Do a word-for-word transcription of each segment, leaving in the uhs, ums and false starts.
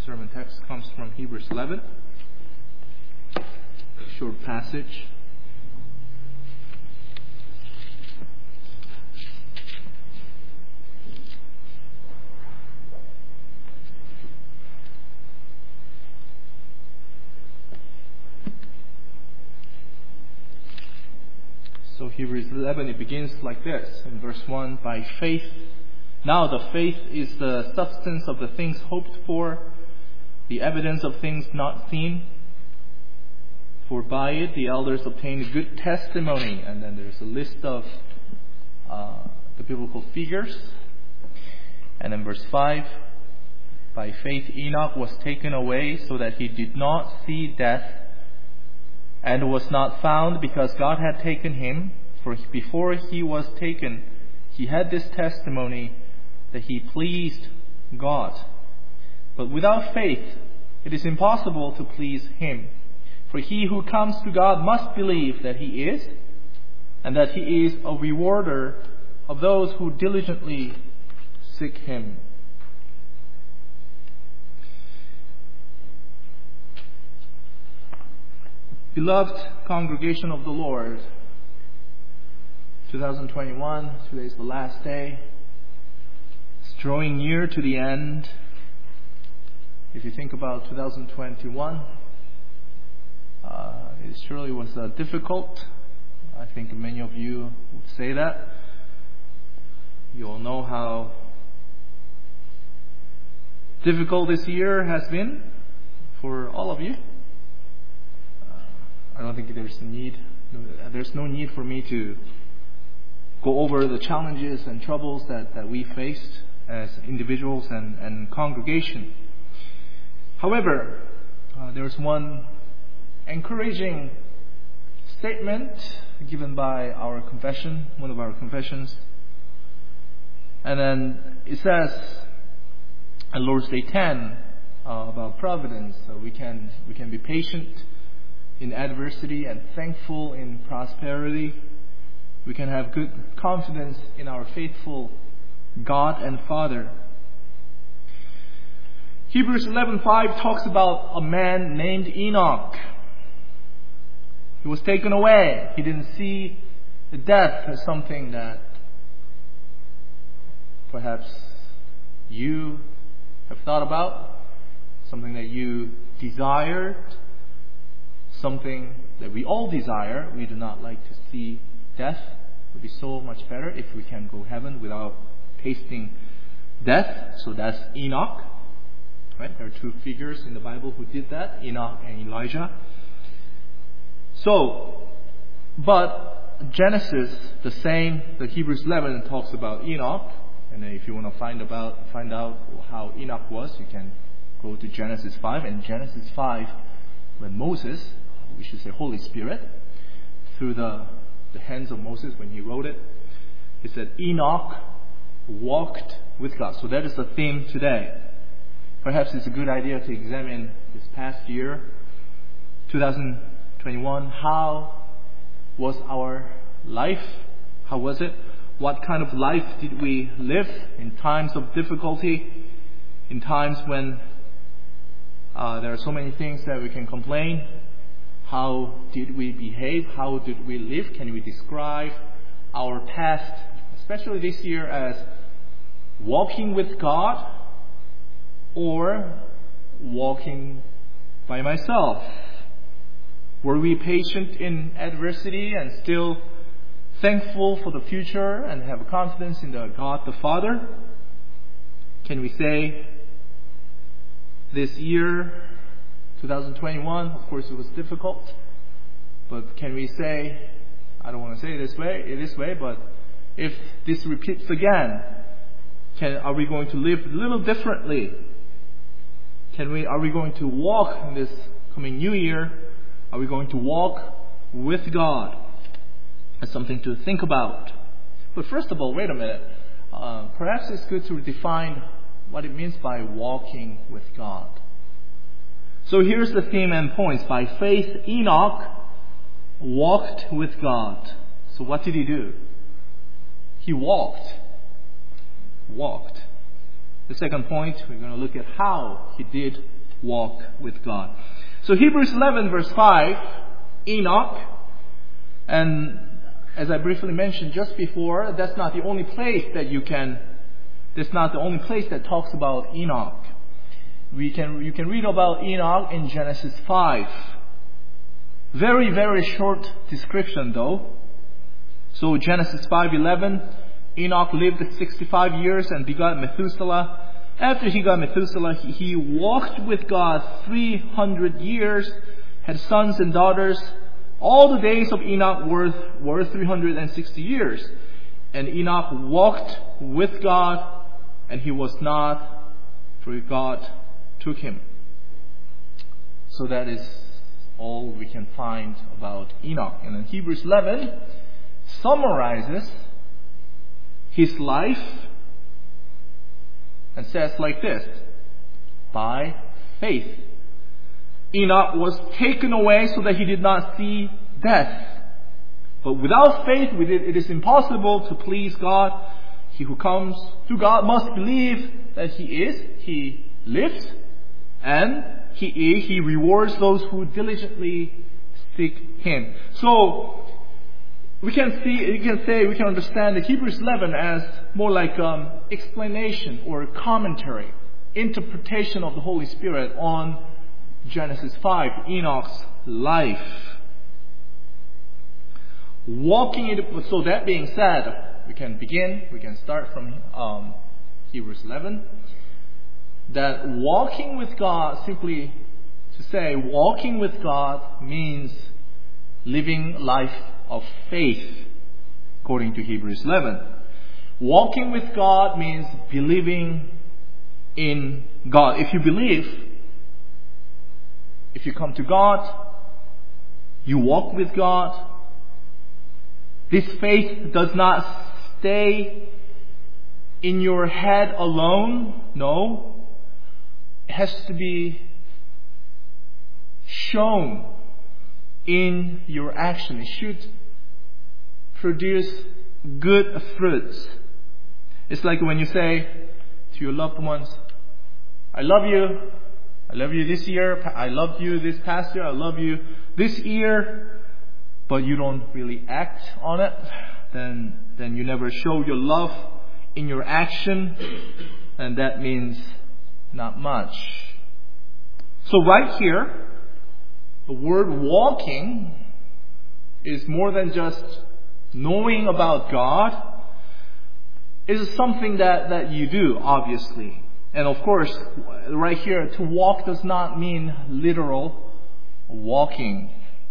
sermon text comes from Hebrews eleven. Short passage. So Hebrews eleven, it begins like this in verse one, by faith. Now the faith is the substance of the things hoped for, the evidence of things not seen. For by it the elders obtained good testimony. And then there's a list of uh, the biblical figures. And then verse five, by faith Enoch was taken away so that he did not see death, and was not found because God had taken him. For before he was taken, he had this testimony that he pleased God. But without faith, it is impossible to please him. For he who comes to God must believe that he is, and that he is a rewarder of those who diligently seek him. Beloved congregation of the Lord, twenty twenty-one, today is the last day. It's drawing near to the end. If you think about two thousand twenty-one, uh, it surely was uh, difficult. I think many of you would say that. You all know how difficult this year has been for all of you. I don't think there's a need, there's no need for me to go over the challenges and troubles that, that we faced as individuals and, and congregation. However, uh, there's one encouraging statement given by our confession, one of our confessions. And then it says on Lord's Day ten uh, about providence. So we can we can be patient in adversity and thankful in prosperity. We can have good confidence in our faithful God and Father. Hebrews eleven five talks about a man named Enoch. He was taken away. He didn't see death as something that perhaps you have thought about, something that you desired, something that we all desire. We do not like to see death. It would be so much better if we can go to heaven without tasting death. So that's Enoch. Right? There are two figures in the Bible who did that, Enoch and Elijah. So, but Genesis, the same, the Hebrews eleven talks about Enoch. And then if you want to find about find out how Enoch was, you can go to Genesis five. And Genesis five, when Moses, we should say Holy Spirit, through the, the hands of Moses when he wrote it, he said Enoch walked with God. So that is the theme today. Perhaps it's a good idea to examine this past year, two thousand twenty-one. How was our life? How was it? What kind of life did we live in times of difficulty, in times when uh, there are so many things that we can complain? How did we behave? How did we live? Can we describe our past, especially this year, as walking with God or walking by myself? Were we patient in adversity and still thankful for the future and have confidence in the God the Father? Can we say this year, two thousand twenty-one, of course it was difficult, but can we say, I don't want to say it this way, this way, but if this repeats again, can, are we going to live a little differently? Can we, are we going to walk in this coming new year? Are we going to walk with God? That's something to think about. But first of all, wait a minute. Uh, perhaps it's good to define what it means by walking with God. So here's the theme and points. By faith, Enoch walked with God. So what did he do? He walked. Walked. The second point, we're going to look at how he did walk with God. So Hebrews eleven verse five, Enoch, and as I briefly mentioned just before, that's not the only place that you can, that's not the only place that talks about Enoch. We can, you can read about Enoch in Genesis five. Very, very short description though. So Genesis five eleven, Enoch lived sixty-five years and begot Methuselah. After he got Methuselah, he, he walked with God three hundred years, had sons and daughters. All the days of Enoch were, were three hundred sixty years. And Enoch walked with God, and he was not, for God took him. So that is all we can find about Enoch. And then Hebrews eleven summarizes his life and says like this: by faith Enoch was taken away so that he did not see death. But without faith it is impossible to please God. He who comes to God must believe that He is, He lives, and He is, He rewards those who diligently seek Him. So we can see, we can say, we can understand the Hebrews eleven as more like um, explanation or commentary, interpretation of the Holy Spirit on Genesis five, Enoch's life. Walking in the, so that being said, we can begin, we can start from um, Hebrews eleven. That walking with God, simply to say, walking with God means living life of faith, according to Hebrews eleven. Walking with God means believing in God. If you believe, if you come to God, you walk with God. This faith does not stay in your head alone. No. It has to be shown in your action. It should produce good fruits. It's like when you say to your loved ones, I love you. I love you this year. I loved you this past year. I love you this year. But you don't really act on it. Then, then you never show your love in your action. And that means not much. So right here, the word walking is more than just knowing about God. It is something that, that you do, obviously. And of course, right here, to walk does not mean literal walking.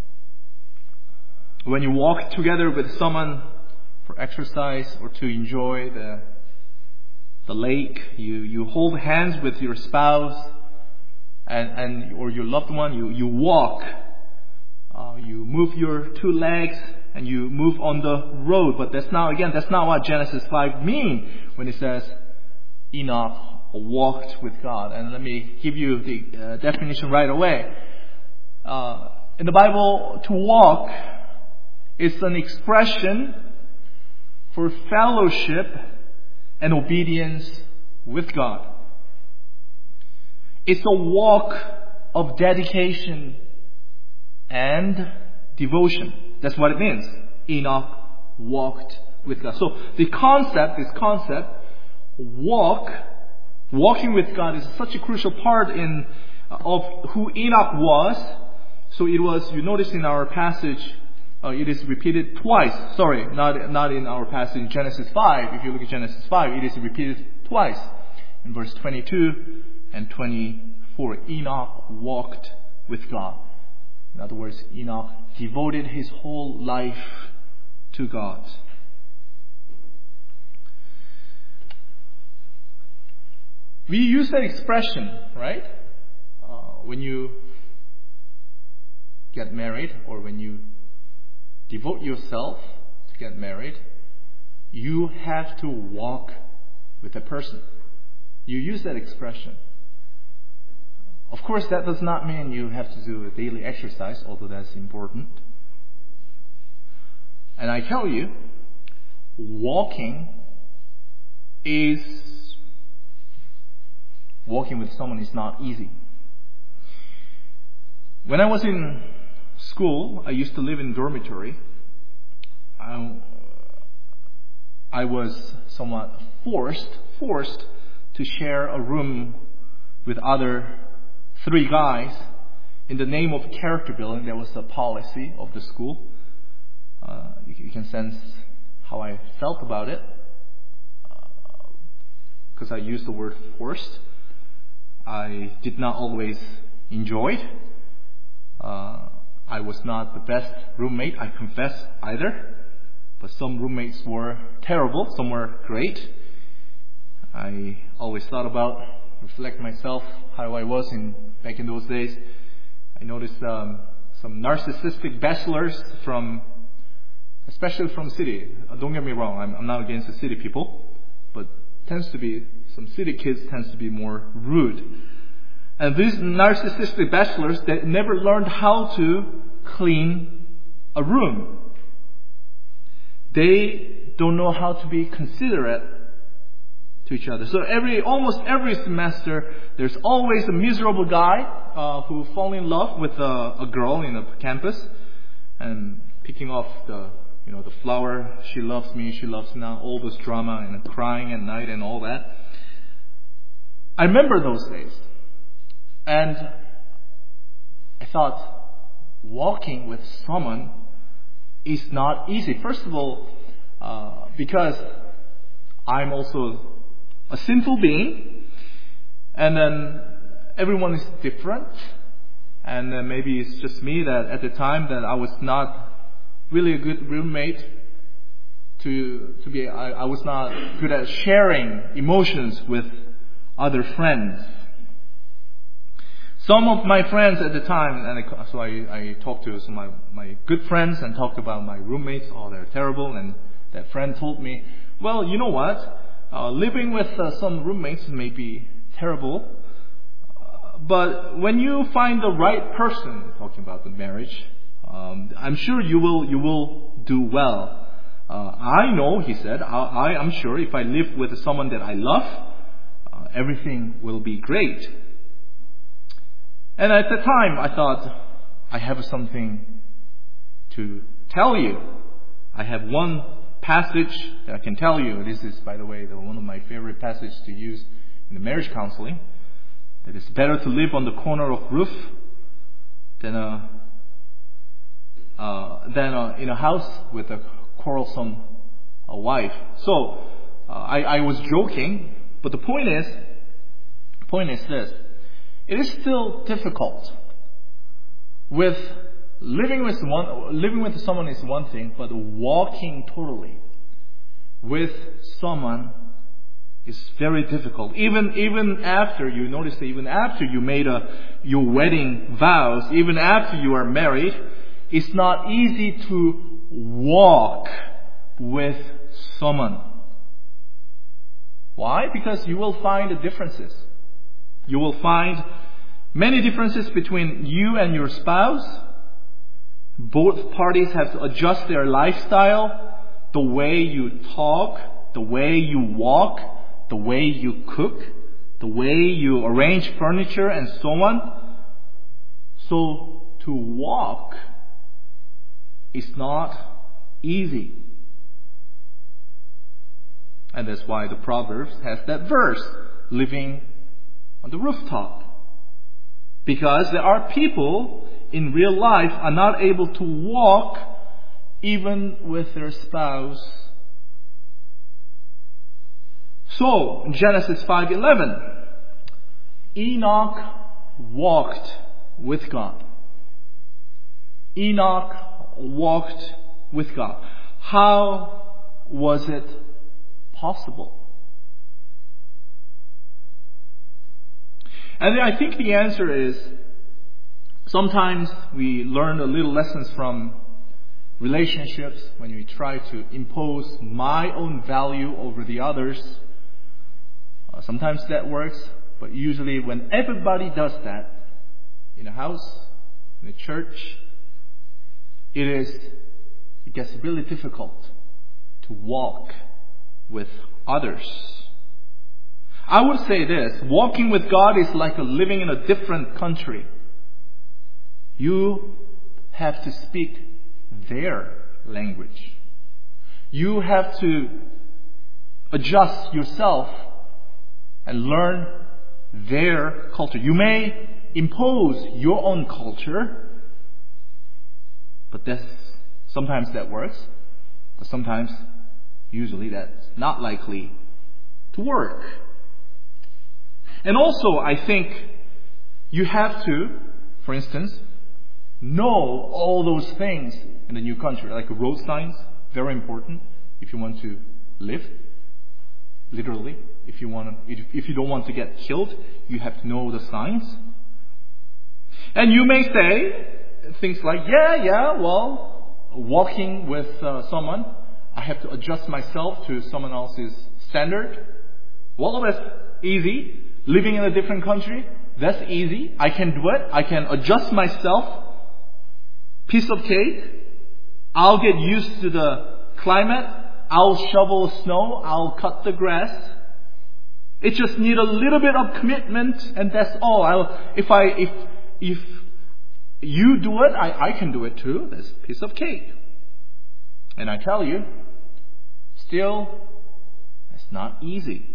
When you walk together with someone for exercise or to enjoy the the lake, you, you hold hands with your spouse and, and or your loved one, you, you walk. Uh, you move your two legs and you move on the road. But that's not, again, that's not what Genesis five means when it says Enoch walked with God. And let me give you the uh, definition right away. Uh, in the Bible, to walk is an expression for fellowship and obedience with God. It's a walk of dedication and devotion. That's what it means. Enoch walked with God. So the concept, this concept, walk, walking with God is such a crucial part in of who Enoch was. So it was, you notice in our passage, Uh, it is repeated twice. Sorry, not not in our passage in Genesis five. If you look at Genesis five, it is repeated twice. In verse twenty-two and twenty-four, Enoch walked with God. In other words, Enoch devoted his whole life to God. We use that expression, right? Uh, when you get married or when you devote yourself to get married, you have to walk with a person. You use that expression. Of course, that does not mean you have to do a daily exercise, although that's important. And I tell you, walking is, walking with someone is not easy. When I was in school, I used to live in dormitory. I, I was somewhat forced, forced to share a room with other three guys in the name of character building. That was the policy of the school. Uh, you, you can sense how I felt about it, because uh, I used the word forced. I did not always enjoy it. Uh, I was not the best roommate, I confess, either. But some roommates were terrible, some were great. I always thought about, reflect myself, how I was in back in those days. I noticed um, some narcissistic bachelors from, especially from city. Uh, don't get me wrong, I'm, I'm not against the city people, but tends to be, some city kids tends to be more rude. And these narcissistic bachelors, they never learned how to clean a room. They don't know how to be considerate to each other. So every, almost every semester, there's always a miserable guy uh, who fall in love with a, a girl in a campus, and picking off the, you know, the flower. She loves me. She loves now. All this drama and crying at night and all that. I remember those days, and I thought, walking with someone is not easy. First of all, uh, because I'm also a sinful being, and then everyone is different, and then maybe it's just me that at the time that I was not really a good roommate to to be. I, I was not good at sharing emotions with other friends. Some of my friends at the time, and I, so I, I talked to some of my, my good friends and talked about my roommates. Oh, they're terrible. And that friend told me, well, you know what? Uh, living with uh, some roommates may be terrible, uh, but when you find the right person, talking about the marriage, um, I'm sure you will you will do well. Uh, I know, he said, I, I am sure if I live with someone that I love, uh, everything will be great. And at the time, I thought, I have something to tell you. I have one passage that I can tell you. This is, by the way, the, one of my favorite passages to use in the marriage counseling. That it's better to live on the corner of roof than a, uh, than a, in a house with a quarrelsome a wife. So uh, I, I was joking, but the point is, the point is this. It is still difficult. With living with one, living with someone is one thing, but walking totally with someone is very difficult. Even even after you notice that even after you made a your wedding vows, even after you are married, it's not easy to walk with someone. Why? Because you will find the differences. You will find many differences between you and your spouse. Both parties have to adjust their lifestyle, the way you talk, the way you walk, the way you cook, the way you arrange furniture, and so on. So to walk is not easy. And that's why the Proverbs has that verse, living on the rooftop. Because there are people in real life are not able to walk even with their spouse. So, Genesis five eleven, Enoch walked with God. Enoch walked with God. How was it possible? And I think the answer is, sometimes we learn a little lessons from relationships when we try to impose my own value over the others. Uh, sometimes that works, but usually when everybody does that, in a house, in a church, it is, it gets really difficult to walk with others. I would say this, walking with God is like living in a different country. you have to speak their language. You have to adjust yourself and learn their culture. You may impose your own culture, but that's, sometimes that works, but sometimes, usually that's not likely to work. And also, I think you have to, for instance, know all those things in the new country, like road signs, very important if you want to live. Literally, if you want to, if, if you don't want to get killed, you have to know the signs. And you may say things like, yeah, yeah, well, walking with uh, someone, I have to adjust myself to someone else's standard. Well, that's easy. Living in a different country, that's easy. I can do it. I can adjust myself. Piece of cake. I'll get used to the climate. I'll shovel snow. I'll cut the grass. It just needs a little bit of commitment, and that's all. I'll, if I, if, if you do it, I, I can do it too. That's a piece of cake. And I tell you, still, it's not easy.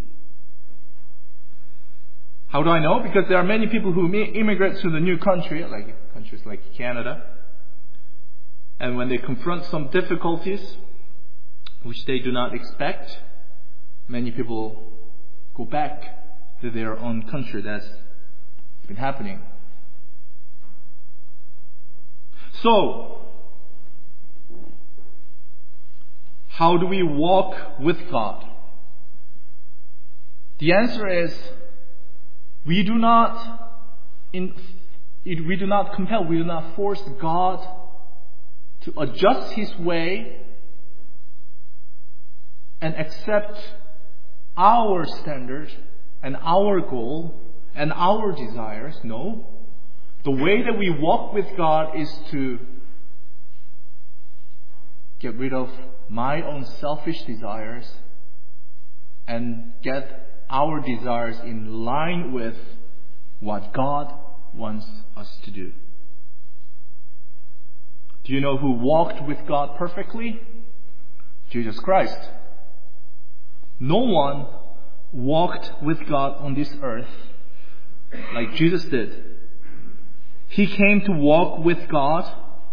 How do I know? Because there are many people who immigrate to the new country, like countries like Canada, and when they confront some difficulties which they do not expect, many people go back to their own country. That's been happening. So, how do we walk with God? The answer is, we do not in, we do not compel, we do not force God to adjust His way and accept our standard and our goal and our desires. No. The way that we walk with God is to get rid of my own selfish desires and get our desires in line with what God wants us to do. Do you know who walked with God perfectly? Jesus Christ. No one walked with God on this earth like Jesus did. He came to walk with God.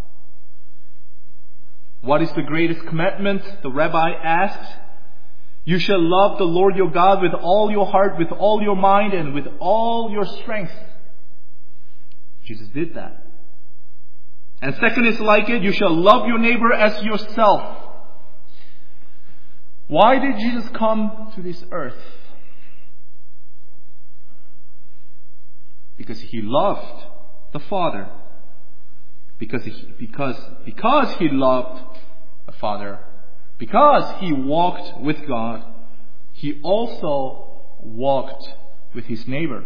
What is the greatest commandment? The rabbi asked. You shall love the Lord your God with all your heart, with all your mind, and with all your strength. Jesus did that. And second is like it, you shall love your neighbor as yourself. Why did Jesus come to this earth? Because He loved the Father. Because he, because, because He loved the Father. Because He walked with God, He also walked with His neighbor.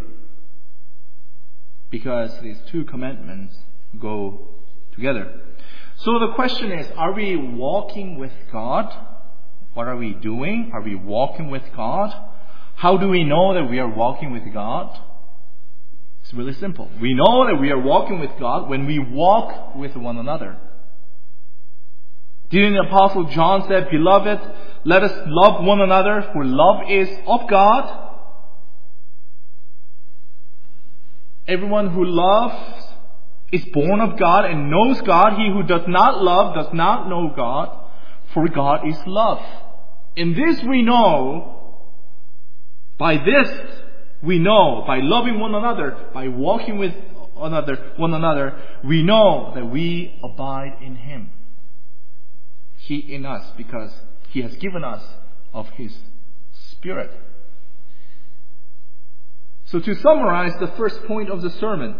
Because these two commandments go together. So the question is, are we walking with God? What are we doing? Are we walking with God? How do we know that we are walking with God? It's really simple. We know that we are walking with God when we walk with one another. Didn't the Apostle John say, Beloved, let us love one another, for love is of God. Everyone who loves is born of God and knows God. He who does not love does not know God, for God is love. In this we know, by this we know, by loving one another, by walking with another, one another, we know that we abide in Him. He in us, because He has given us of His Spirit. So to summarize the first point of the sermon,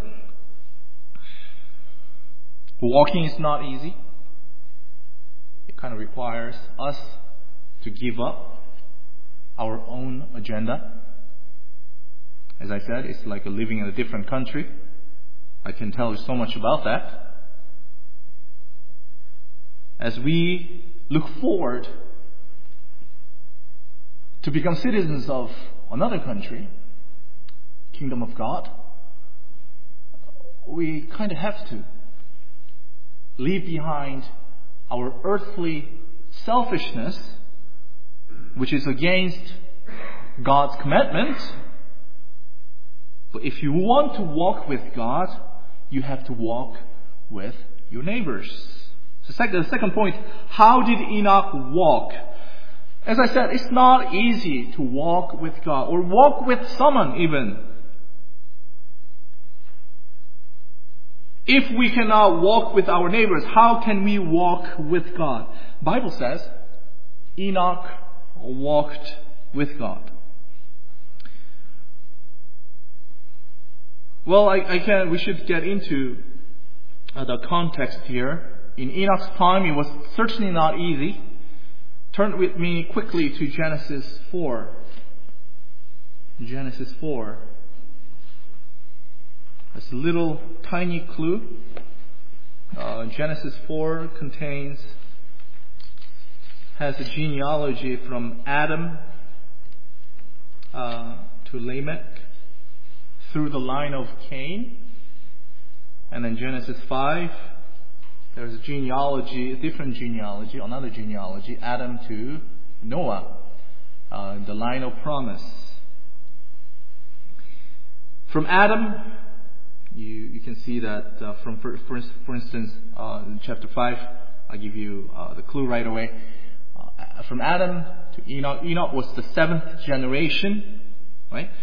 walking is not easy. It kind of requires us to give up our own agenda. As I said, it's like living in a different country. I can tell you so much about that. As we look forward to become citizens of another country, Kingdom of God, we kind of have to leave behind our earthly selfishness, which is against God's commandments. But if you want to walk with God, you have to walk with your neighbors. So second, the second point, how did Enoch walk? As I said, it's not easy to walk with God or walk with someone even. If we cannot walk with our neighbors, how can we walk with God? The Bible says Enoch walked with God. Well, I, I can. We should get into uh, the context here. In Enoch's time, it was certainly not easy. Turn with me quickly to Genesis four. Genesis four. That's a little tiny clue. Uh, Genesis four contains, has a genealogy from Adam uh, to Lamech through the line of Cain. And then Genesis five, there's a genealogy, a different genealogy, another genealogy, Adam to Noah, uh, the line of promise. From Adam, you, you can see that uh, from, for, for, for instance, uh, in chapter five, I'll give you uh, the clue right away. Uh, from Adam to Enoch, Enoch was the seventh generation, right?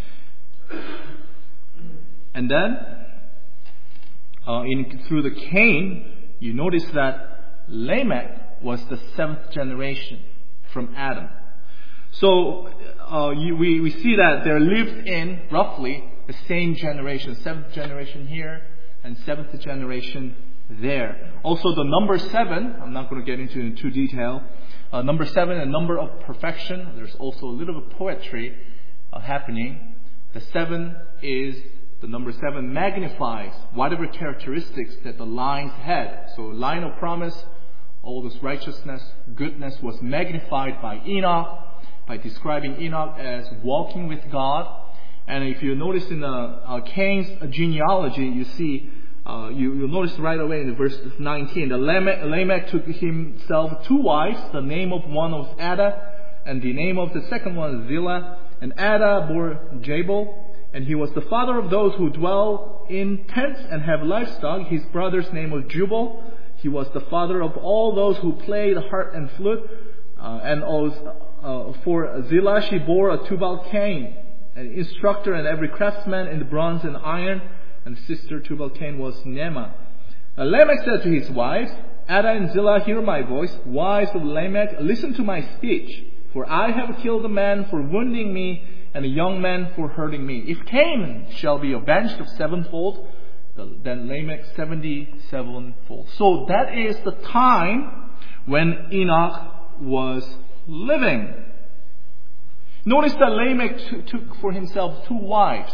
And then, uh, in through the Cain, you notice that Lamech was the seventh generation from Adam. So uh, you, we, we see that they're lived in roughly the same generation, seventh generation here and seventh generation there. Also the number seven, I'm not going to get into in too detail, uh, number seven, a number of perfection. There's also a little bit of poetry uh, happening. The seven is, the number seven magnifies whatever characteristics that the lines had. So line of promise, all this righteousness, goodness was magnified by Enoch, by describing Enoch as walking with God. And if you notice in the uh, Cain's genealogy, you see, uh, you, you'll notice right away in verse nineteen, the Lamech, Lamech took himself two wives. The name of one was Ada, and the name of the second one is Zillah. And Ada bore Jabal, and he was the father of those who dwell in tents and have livestock. His brother's name was Jubal. He was the father of all those who play the harp and flute. Uh, and also, uh, for Zillah, she bore a Tubal-Cain, an instructor and every craftsman in the bronze and iron. And sister Tubal-Cain was Naamah. Uh, Lamech said to his wives, Ada and Zillah, hear my voice. Wives of Lamech, listen to my speech. For I have killed a man for wounding me, and a young man for hurting me. If Cain shall be avenged of sevenfold, then Lamech seventy-sevenfold. So that is the time when Enoch was living. Notice that Lamech t- took for himself two wives.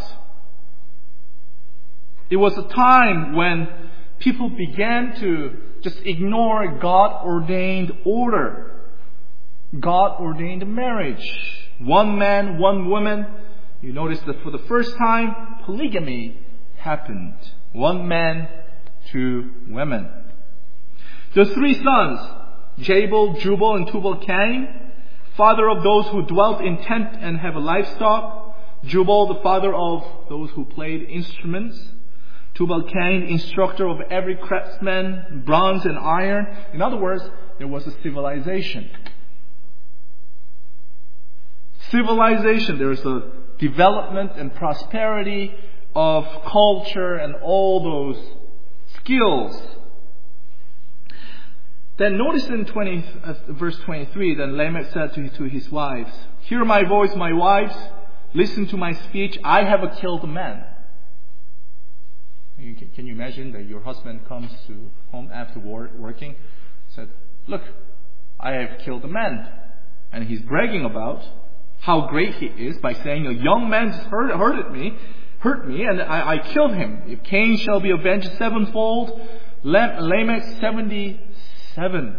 It was a time when people began to just ignore God-ordained order. God-ordained marriage. One man, one woman. You notice that for the first time, polygamy happened. One man, two women. The three sons, Jabal, Jubal, and Tubal-Cain, father of those who dwelt in tent and have livestock. Jubal, the father of those who played instruments. Tubal-Cain, instructor of every craftsman, bronze and iron. In other words, there was a civilization. Civilization, there is a development and prosperity of culture and all those skills. Then notice in twenty, uh, verse twenty-three, then Lamech said to, to his wives, hear my voice, my wives, listen to my speech, I have killed a man. You can, can you imagine that your husband comes to home after war, working, said, look, I have killed a man. And he's bragging about how great he is by saying, a young man just hurt, hurted me, hurt me, and I, I killed him. If Cain shall be avenged sevenfold, Lamech seventy-seven.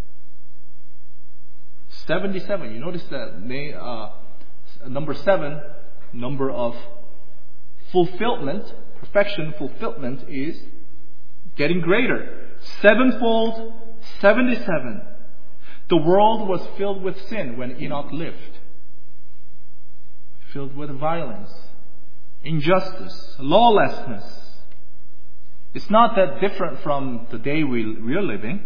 seventy-seven. You notice that they, uh, number seven, number of fulfillment, perfection, fulfillment is getting greater. sevenfold, seventy-seven. The world was filled with sin when Enoch lived. Filled with violence, injustice, lawlessness. It's not that different from the day we, we are living.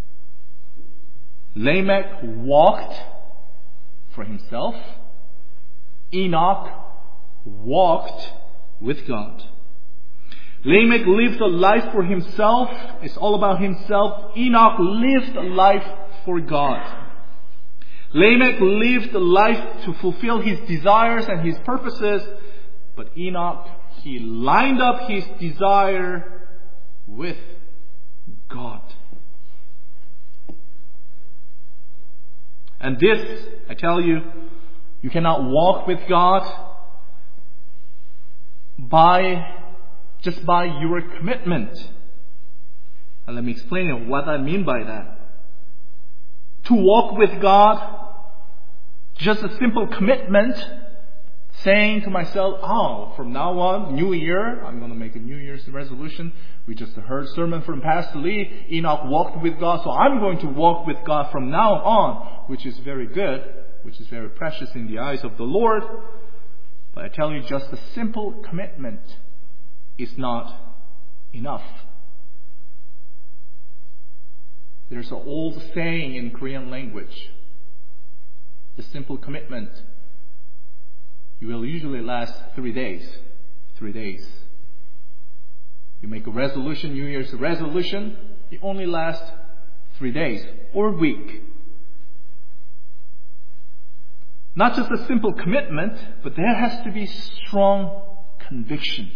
Lamech walked for himself. Enoch walked with God. Lamech lived a life for himself. It's all about himself. Enoch lived a life for God. Lamech lived a life to fulfill his desires and his purposes. But Enoch, he lined up his desire with God. And this, I tell you, you cannot walk with God by just by your commitment. And let me explain what I mean by that. To walk with God, just a simple commitment, saying to myself, oh, from now on, New Year, I'm going to make a New Year's resolution. We just heard a sermon from Pastor Lee. Enoch walked with God, so I'm going to walk with God from now on, which is very good, which is very precious in the eyes of the Lord. But I tell you, just a simple commitment is not enough. There's an old saying in Korean language. The simple commitment, you will usually last three days. Three days. You make a resolution, New Year's resolution, it only lasts three days or a week. Not just a simple commitment, but there has to be strong conviction.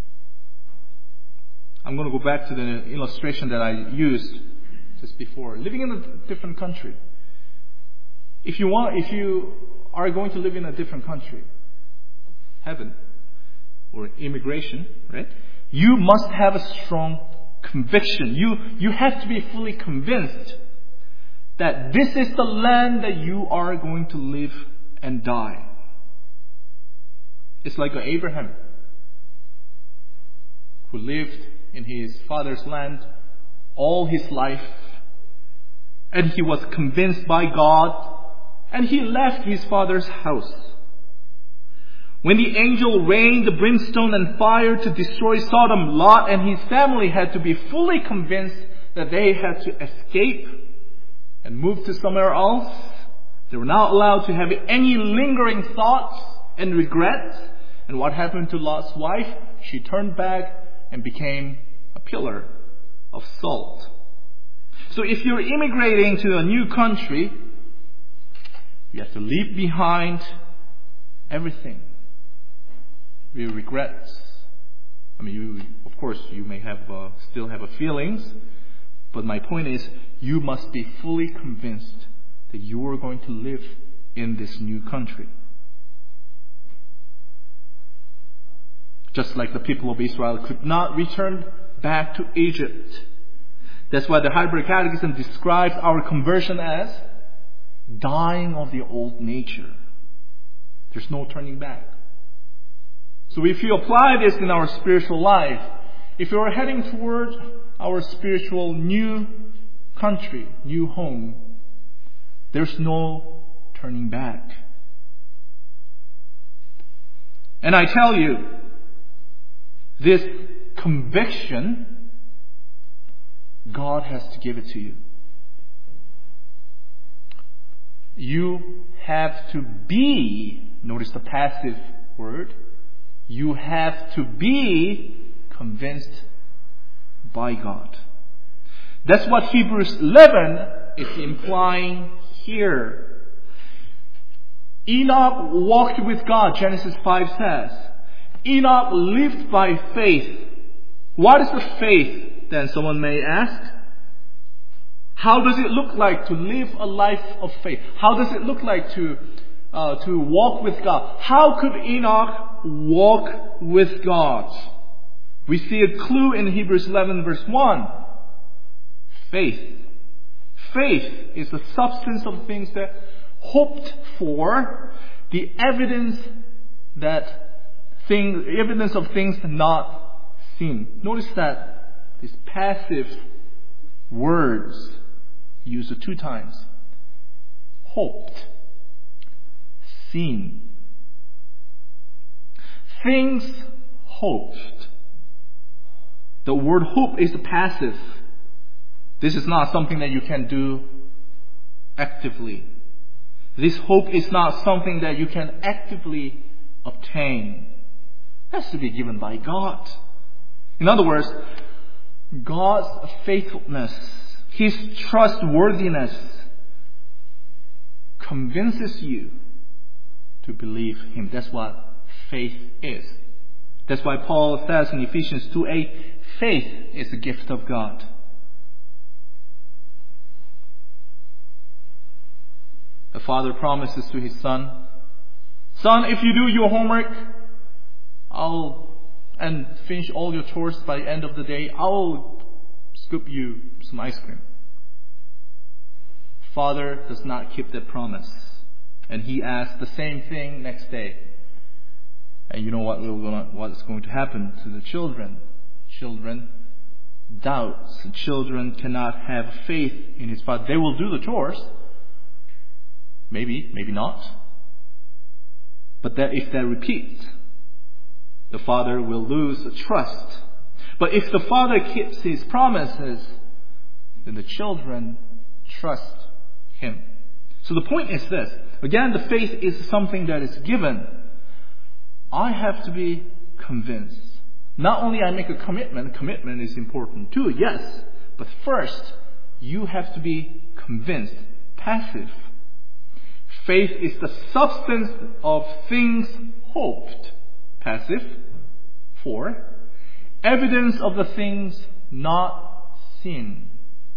I'm going to go back to the illustration that I used just before. Living in a different country. If you want, if you are going to live in a different country, heaven, or immigration, right? You must have a strong conviction. You, you have to be fully convinced that this is the land that you are going to live and die. It's like Abraham, who lived in his father's land all his life, and he was convinced by God, and he left his father's house. When the angel rained brimstone and fire to destroy Sodom, Lot and his family had to be fully convinced that they had to escape and move to somewhere else. They were not allowed to have any lingering thoughts and regrets. And what happened to Lot's wife? She turned back and became a pillar of salt. So if you're immigrating to a new country, you have to leave behind everything. Your regrets. I mean, you, of course, you may have uh, still have a feelings, but my point is, you must be fully convinced that you are going to live in this new country. Just like the people of Israel could not return back to Egypt. That's why the Heidelberg Catechism describes our conversion as dying of the old nature. There's no turning back. So if you apply this in our spiritual life, if you are heading towards our spiritual new country, new home, there's no turning back. And I tell you, this conviction, God has to give it to you. You have to be, notice the passive word, you have to be convinced by God. That's what Hebrews eleven is implying here. Enoch walked with God, Genesis five says. Enoch lived by faith. What is the faith, then someone may ask? How does it look like to live a life of faith? How does it look like to uh, to walk with God? How could Enoch walk with God? We see a clue in Hebrews eleven verse one. Faith. Faith is the substance of things that hoped for, the evidence that thing, evidence of things not seen. Notice that this passive words used two times. Hoped. Seen. Things hoped. The word hope is passive. This is not something that you can do actively. This hope is not something that you can actively obtain. It has to be given by God. In other words, God's faithfulness, His trustworthiness convinces you to believe Him. That's what faith is. That's why Paul says in Ephesians two eight, faith is a gift of God. The father promises to his son, son, if you do your homework, I'll and finish all your chores by the end of the day, I'll scoop you some ice cream. Father does not keep that promise. And he asks the same thing next day. And you know what will gonna, what's going to happen to the children? Children doubt. Children cannot have faith in his father. They will do the chores. Maybe, maybe not. But that if they repeat, the father will lose trust. But if the father keeps his promises, then the children trust him. So the point is this. Again, the faith is something that is given. I have to be convinced. Not only I make a commitment, commitment is important too, yes. But first, you have to be convinced, passive. Faith is the substance of things hoped, passive. Four, evidence of the things not seen.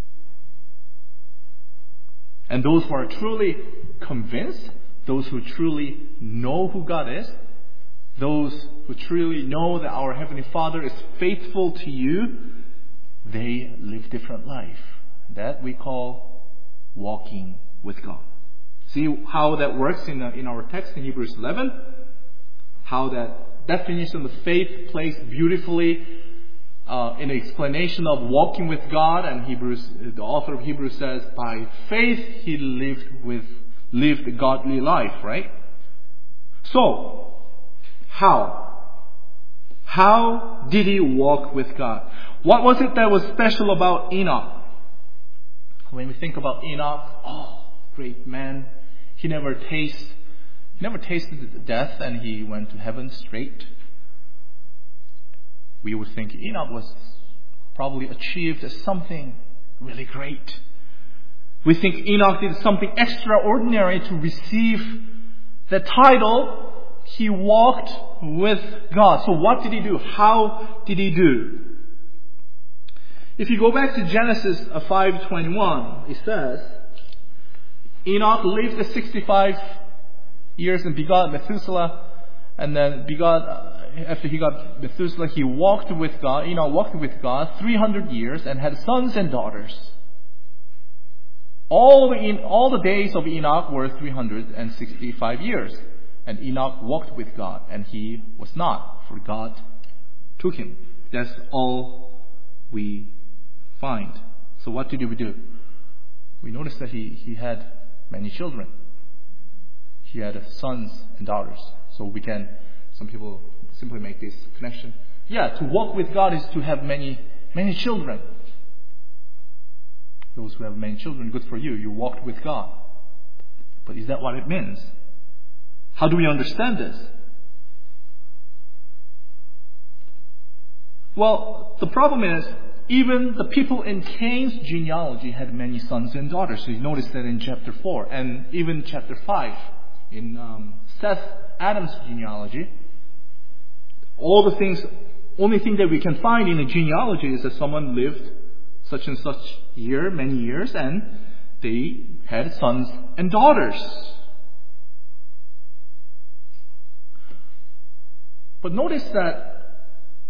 And those who are truly convinced, those who truly know who God is, those who truly know that our Heavenly Father is faithful to you, they live different life. That we call walking with God. See how that works in, uh, in our text in Hebrews eleven? How that definition of faith plays beautifully uh, in the explanation of walking with God. And Hebrews, the author of Hebrews says, by faith he lived with lived a godly life, right? So, how? How did he walk with God? What was it that was special about Enoch? When we think about Enoch, oh, great man. He never tasted, he never tasted death, and he went to heaven straight. We would think Enoch was probably achieved something really great. We think Enoch did something extraordinary to receive the title. He walked with God. So what did he do? How did he do? If you go back to Genesis five twenty-one, it says, Enoch lived sixty-five years and begot Methuselah, and then begot, after he got Methuselah, he walked with God, Enoch walked with God three hundred years and had sons and daughters. All the, all the days of Enoch were three hundred sixty-five years. And Enoch walked with God, and he was not, for God took him. That's all we find. So what did we do? We noticed that he, he had many children. He had sons and daughters. So we can, some people simply make this connection. Yeah, to walk with God is to have many, many children. Those who have many children, good for you. You walked with God. But is that what it means? How do we understand this? Well, the problem is, even the people in Cain's genealogy had many sons and daughters. So you notice that in chapter four, and even chapter five, in um, Seth, Adam's genealogy. All the things, only thing that we can find in the genealogy is that someone lived such and such year, many years, and they had sons and daughters. But notice that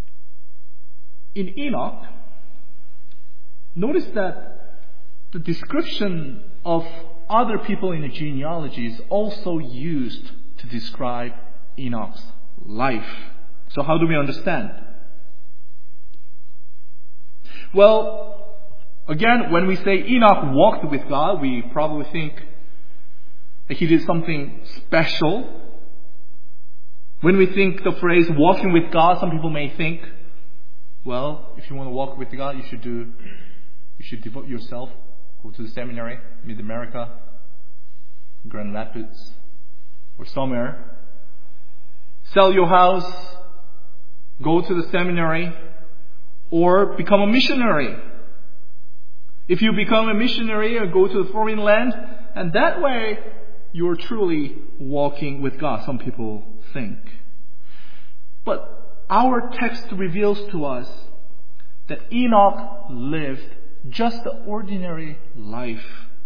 in Enoch, notice that the description of other people in the genealogy is also used to describe Enoch's life. So how do we understand? Well, Again, when we say Enoch walked with God, we probably think that he did something special. When we think the phrase walking with God, some people may think, well, if you want to walk with God, you should do, you should devote yourself, go to the seminary, Mid-America, Grand Rapids, or somewhere. Sell your house, go to the seminary, or become a missionary. If you become a missionary or go to a foreign land, and that way you're truly walking with God, some people think. But our text reveals to us that Enoch lived just an ordinary life,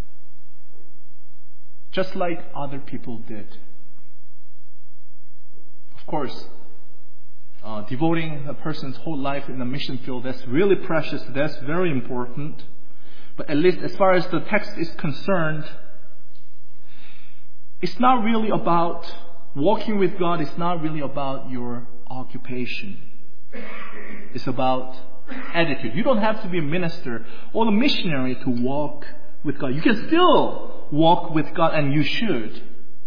just like other people did. Of course, uh, devoting a person's whole life in a mission field, that's really precious, that's very important. But at least as far as the text is concerned, it's not really about walking with God. It's not really about your occupation. It's about attitude. You don't have to be a minister or a missionary to walk with God. You can still walk with God, and you should.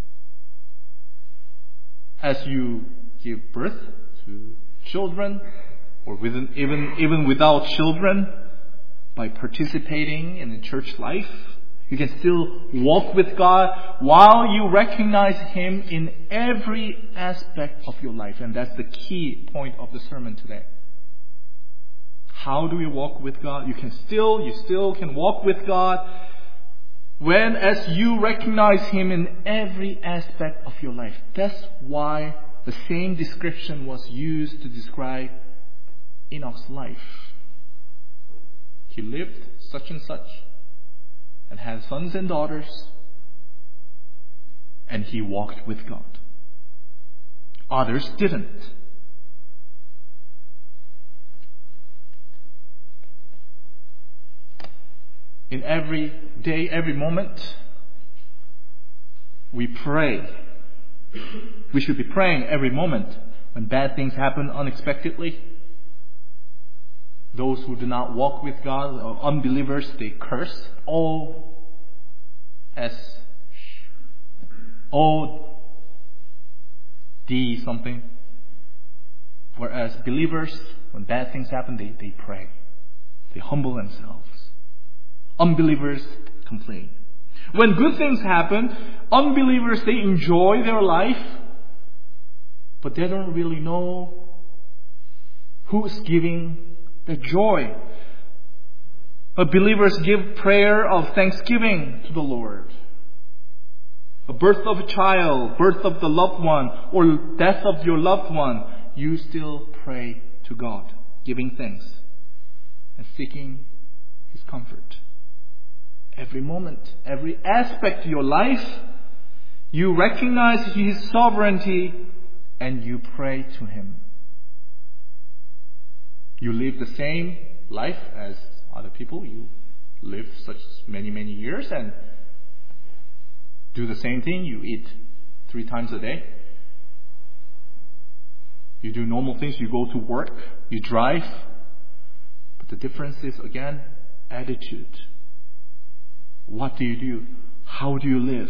As you give birth to children, or within, even even without children, by participating in the church life, you can still walk with God while you recognize Him in every aspect of your life. And that's the key point of the sermon today. How do we walk with God? You can still, you still can walk with God when as you recognize Him in every aspect of your life. That's why the same description was used to describe Enoch's life. He lived such and such, and had sons and daughters, and he walked with God. Others didn't. In every day, every moment, we pray. We should be praying every moment when bad things happen unexpectedly. Those who do not walk with God, or unbelievers, they curse. O S O D something. Whereas believers, when bad things happen, they, they pray. They humble themselves. Unbelievers complain. When good things happen, unbelievers, they enjoy their life, but they don't really know who is giving the joy. But believers give prayer of thanksgiving to the Lord. A birth of a child, birth of the loved one, or death of your loved one, you still pray to God, giving thanks and seeking His comfort. Every moment, every aspect of your life, you recognize His sovereignty and you pray to Him. You live the same life as other people. You live such many, many years and do the same thing. You eat three times a day. You do normal things. You go to work. You drive. But the difference is, again, attitude. What do you do? How do you live?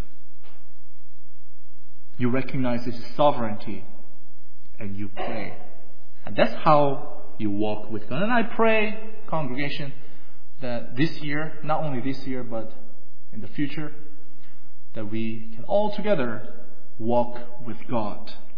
You recognize His sovereignty and you pray. And that's how you walk with God. And I pray, congregation, that this year, not only this year, but in the future, that we can all together walk with God.